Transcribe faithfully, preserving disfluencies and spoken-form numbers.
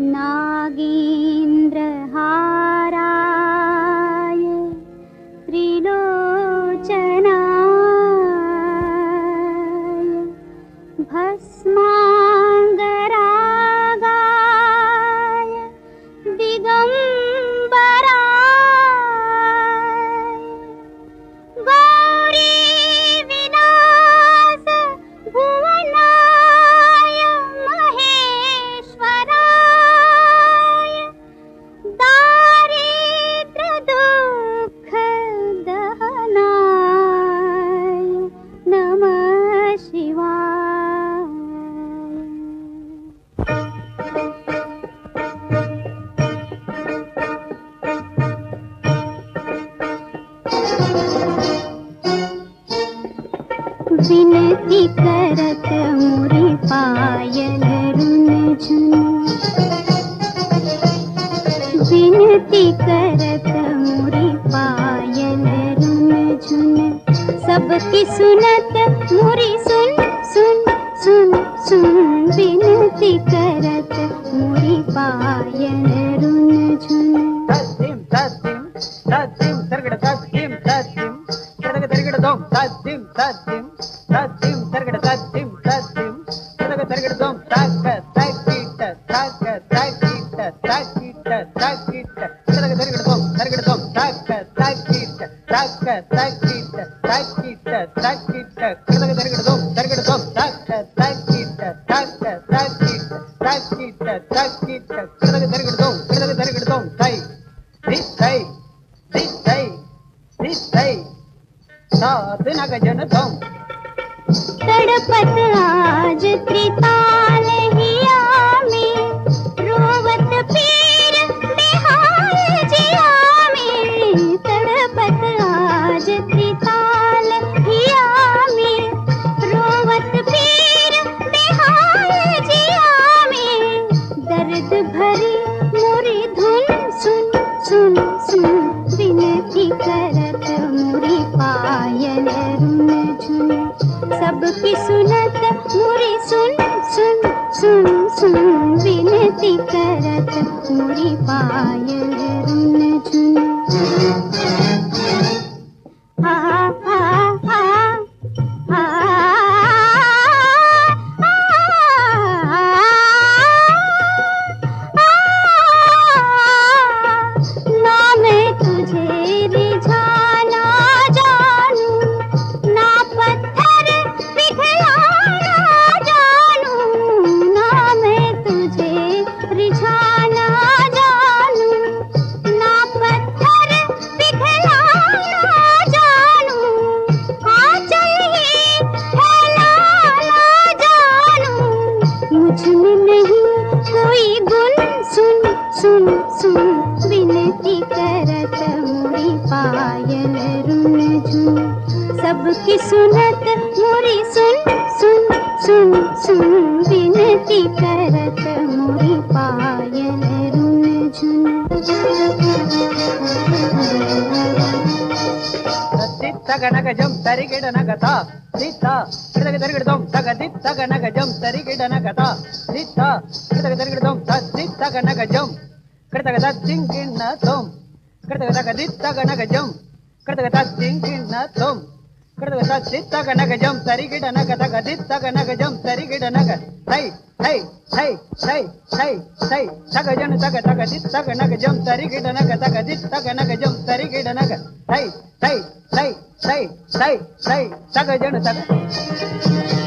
नागेन्द्रहाराय त्रिलोचनाय भस्मांगरागाय दिगंबराय गौरी विलास भुवनाय महेश्वराय दारिद्र दुःख दहनाय नमः शिवाय। विनती करत मोरी पायल रुनझुन, विनती करत मोरी पायल रुनझुन, सबकी सुनत मोरी सुन सुन सुन सुन, विनती करत मोरी पायल रुनझुन। तद्दिम तद्दिम तद्दिम तरगड़ तद्दिम तद्दिम तरगड़ तरगड़ दोम तद्दिम तद्दिम तद्दिम तरगड़ तद्दिम तद्दिम तरगड़ तरगड़ दोम ताक ताकीट ताक ताकीट ताकीट ताकीट तरगड़ तरगड़ दोम तरगड़ दोम ताक ताकीट ताक ताकीट ताकीट ताकीट तरगड़ तरगड़ दोम तरगड़ दोम ताक ताकीट ताक ताकीट ताकीट ताकीट तरगड़ तरगड़ दोम तरगड़ तरगड़ दोम ताई दित्तै दित्तै दित्तै साध नगजन दोम। तड़पत आज त्रिताल हिया में, रोवत पीर बेहाल जिया में, तड़पत आज त्रिताल हिया में, रोवत पीर बेहाल जिया में, दर्द भरी मोरी धुन सुन सुन सुन, विनती करत मोरी पायल रुनझुन, सबकी सुनत मोरी सुन सुन सुन सुन, विनती करत मोरी पायल रुनझुन। आ आ आ आ ना मैं तुझे रिझाना जानू, ना पत्थर पिघलाना जानू, ना मैं तुझे रिझाना जानू, ना पत्थर पिघलाना जानू, आंचल ही फैलाना जानू, मुझ में नहीं कोई गुण सुन सुन सुन, विनती करत मोरी पायल रुनझुन, सबकी सुनत मोरी सुन सुन सुन सुन, विनती करत मोरी पायल रुनझुन। दित्तग नगजम तरिगिड़ नगता दित्ता तरगड़ तरगड़ दोम तग दित्तग नगजम तरिगिड़ नगता दित्ता तरगड़ तरगड़ दोम दित्तग नगजम करतग तद्दिंगिण दोम करतग तग दित्तग नगजम करतग तद्दिंगिण दोम करतग तद्दित्तग नगजम तरिगिड़ नगतग दित्तग नगजम तरिगिड़ नग थै थै थै थै थै थै तग जन तग तग दित्तग नगजम तरिगिड़ नग तग दित्तग नगजम तरिगिड़ नग थै थै थै थै थै थै तग जन तग।